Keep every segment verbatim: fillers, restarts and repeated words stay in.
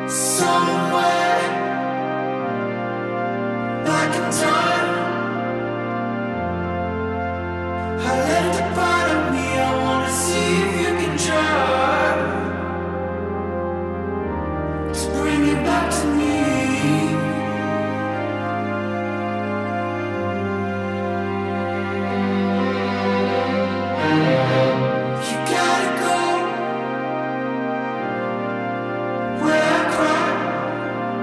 Somewhere back in time, I left a part of me. I wanna see if you can try to bring it back to me. You gotta go where I cry.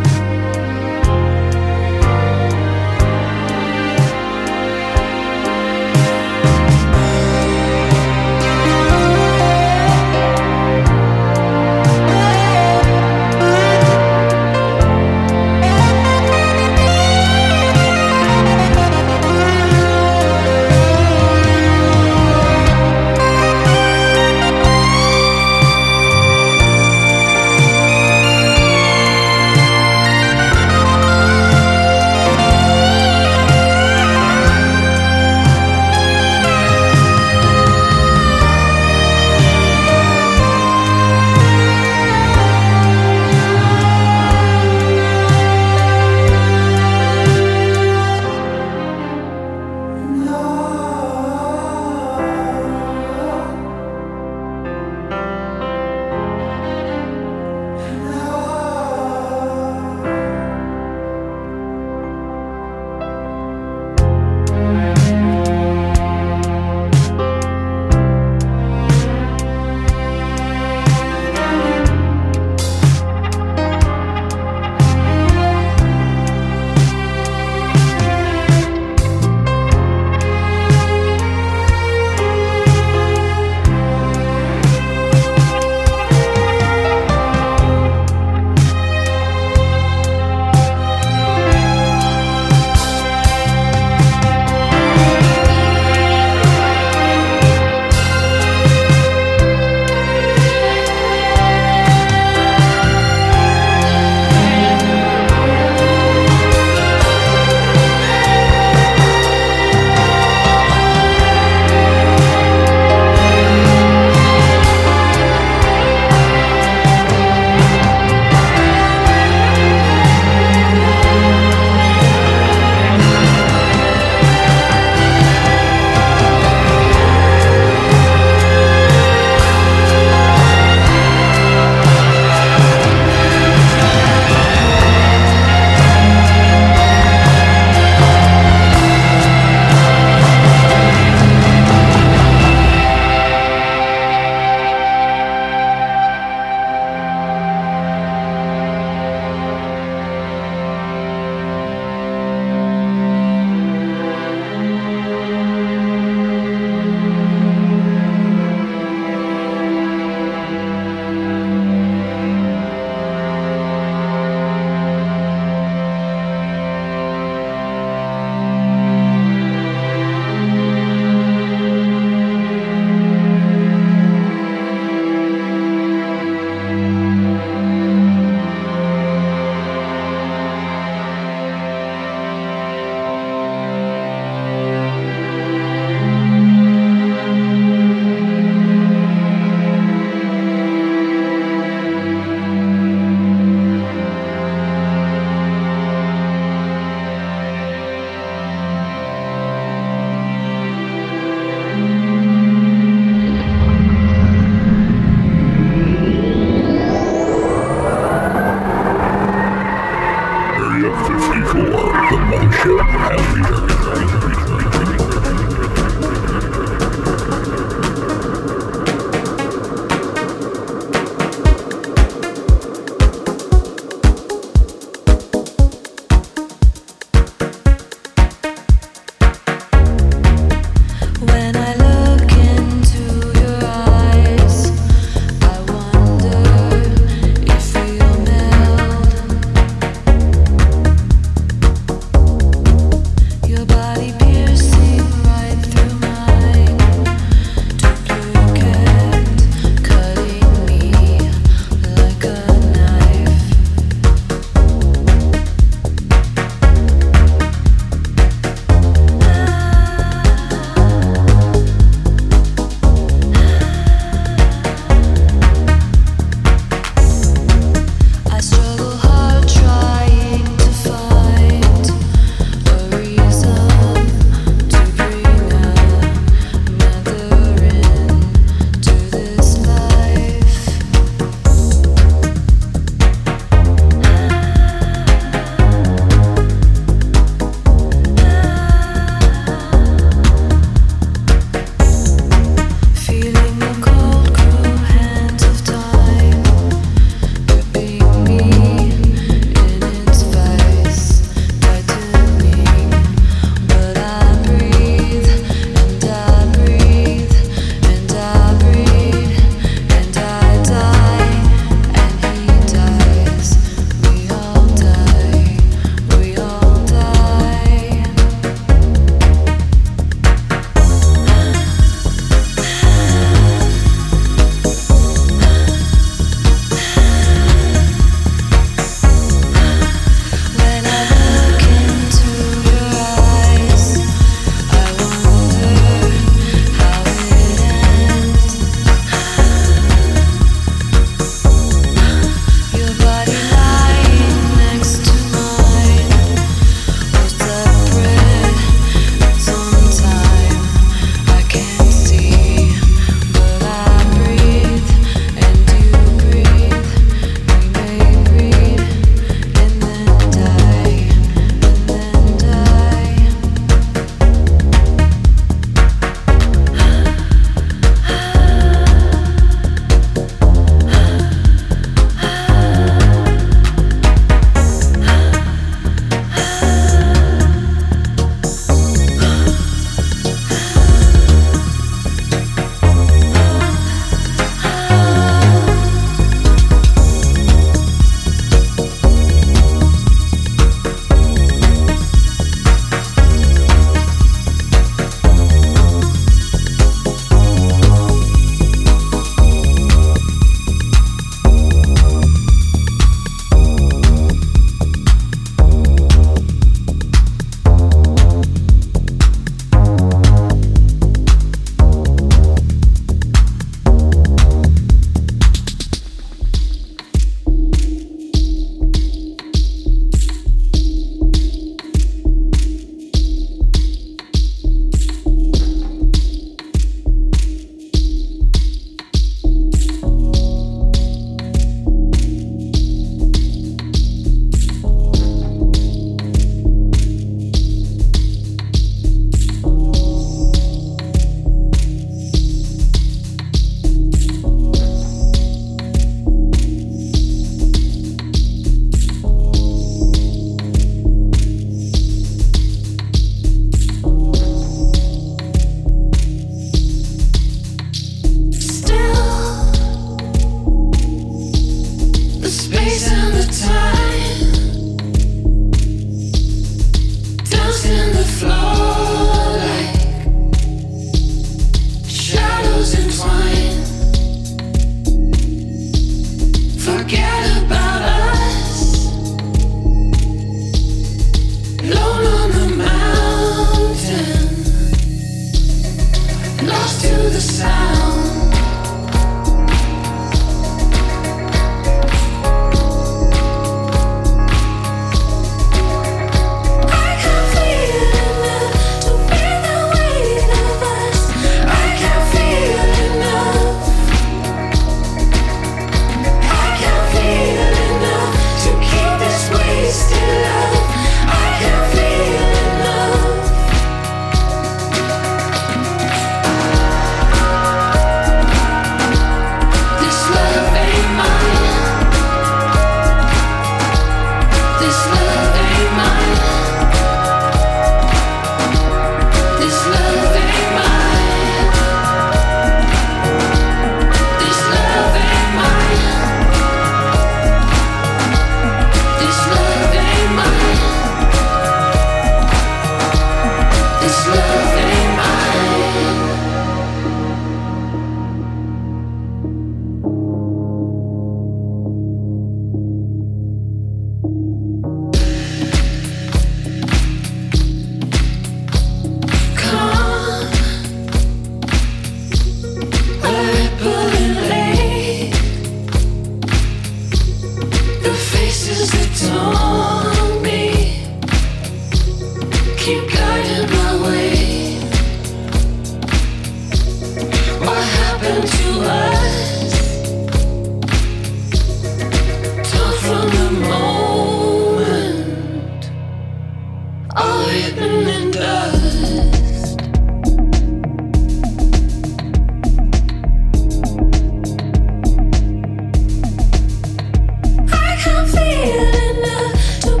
I can't feel enough to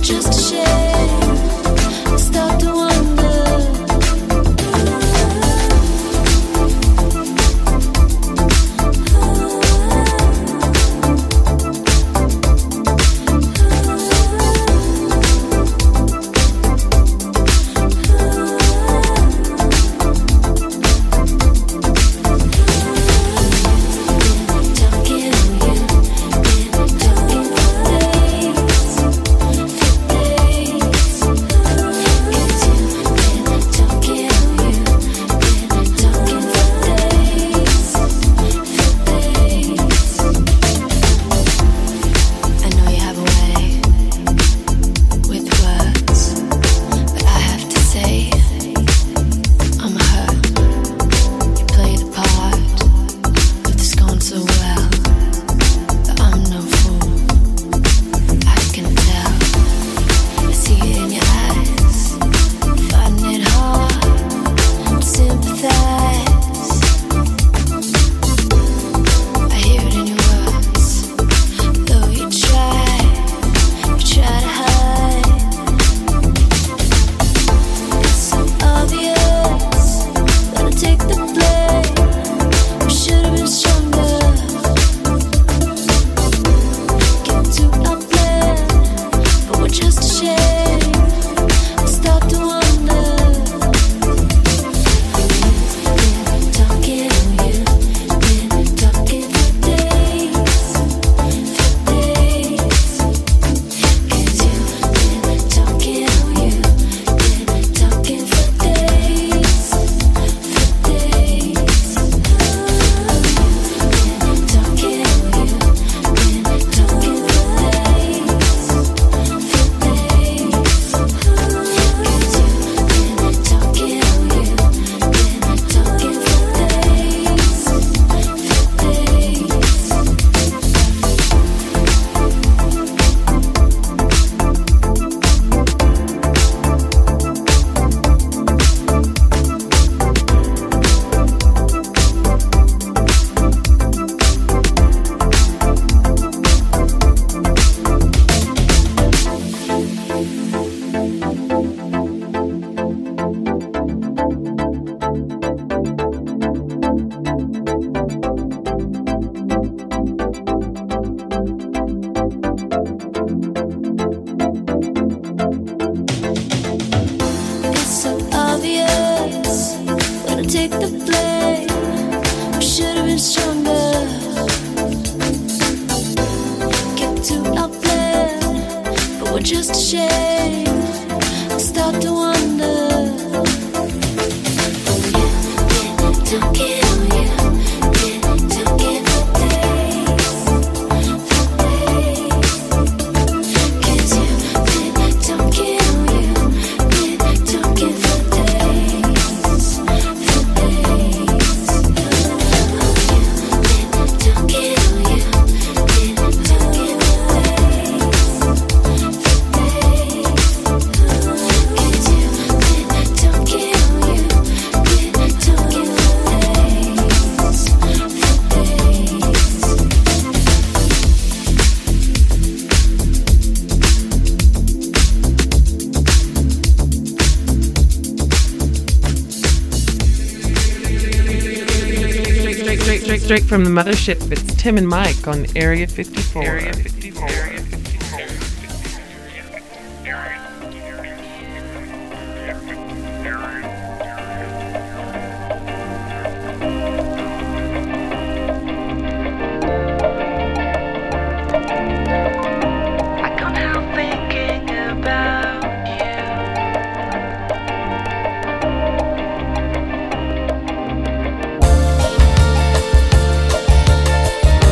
Straight from the mothership, it's Tim and Mike on Area fifty-four. Area fifty-four. Area fifty-four.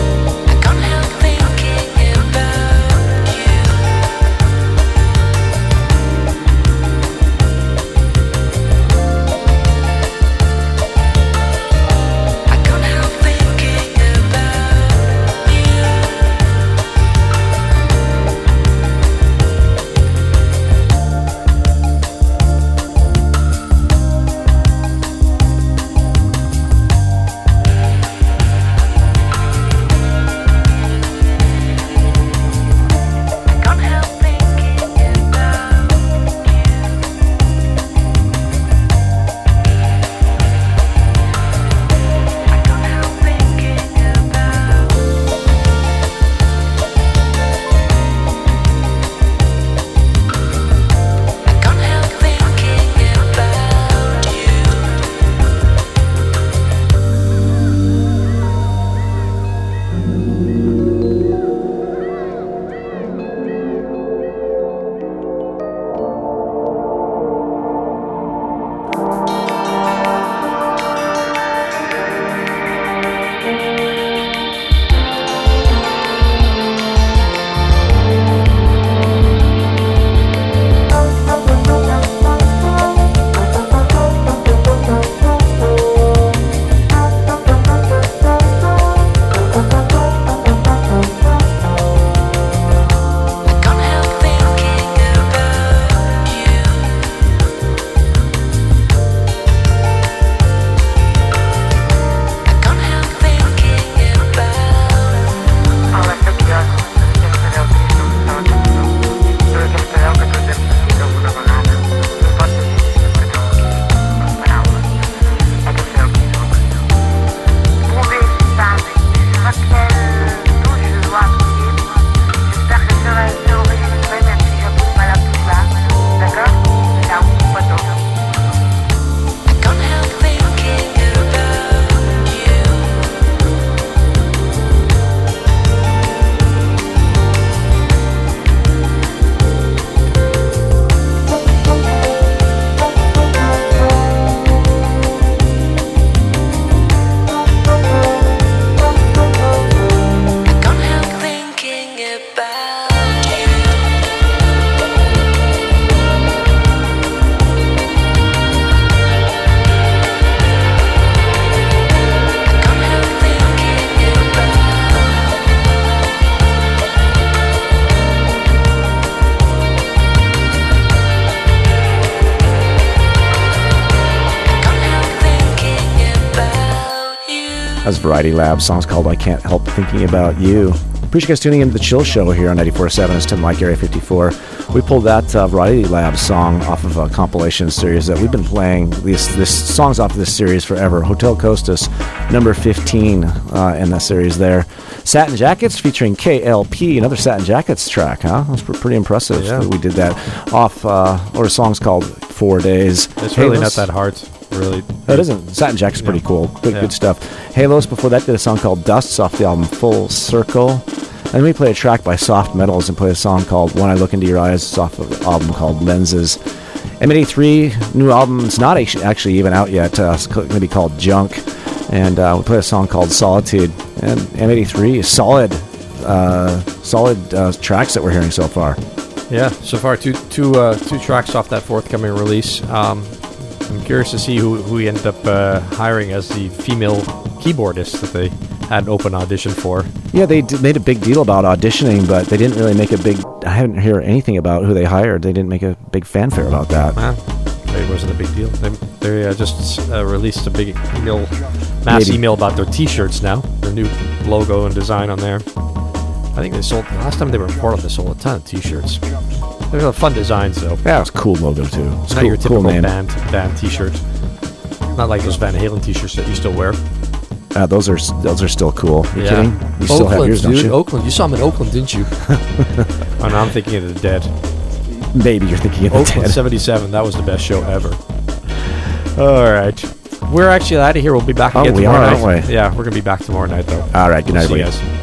I can't help thinking about you. That's Variety Lab. Song's called I Can't Help Thinking About You. Appreciate you guys tuning into the Chill Show here on ninety-four point seven. It's Tim Mike, Area fifty-four. We pulled that uh, Variety Lab song off of a compilation series that we've been playing. These this songs off of this series forever. Hotel Costas, number fifteen uh, in that series there. Satin Jackets featuring K L P, another Satin Jackets track, huh? That's pretty impressive Yeah. that we did that off, uh, or a song's called Four Days. It's really Halos. not that hard. Really. That isn't. Satin Jacket's pretty Yeah. cool. Good, Yeah. good stuff. Halos, before that, did a song called Dusts off the album Full Circle. And we play a track by Soft Metals and play a song called When I Look Into Your Eyes. It's off of an album called Lenses. M eighty-three, new album. It's not actu- actually even out yet. Uh, it's going to be called Junk. And uh, we play a song called Solitude. And M eighty-three is solid, uh, solid uh, tracks that we're hearing so far. Yeah, so far two two uh, two tracks off that forthcoming release. Um, I'm curious to see who who we end up uh, hiring as the female keyboardist that they had an open audition for. Yeah, they did, made a big deal about auditioning, but they didn't really make a big... I haven't heard anything about who they hired. They didn't make a big fanfare about that. Man, it wasn't a big deal. They, they uh, just uh, released a big email, mass Maybe. email about their T-shirts now. Their new logo and design on there. I think they sold... Last time they were in Portland, they sold a ton of T-shirts. They're fun designs, though. Yeah, it's a cool logo, too. It's Not cool, your typical cool name. band band T-shirt. Not like those Van Halen T-shirts that you still wear. Uh, those are those are still cool. You Yeah. kidding? You still have Oakland, yours, don't dude. you? Oakland. You saw them in Oakland, didn't you? Oh, no, I'm thinking of the Dead. Maybe you're thinking of the Oakland Dead. seventy-seven. That was the best show ever. All right. We're actually out of here. We'll be back Oh, again we tomorrow are, night. aren't we? Yeah, we're going to be back tomorrow night, though. All right, good night, See you everybody. guys.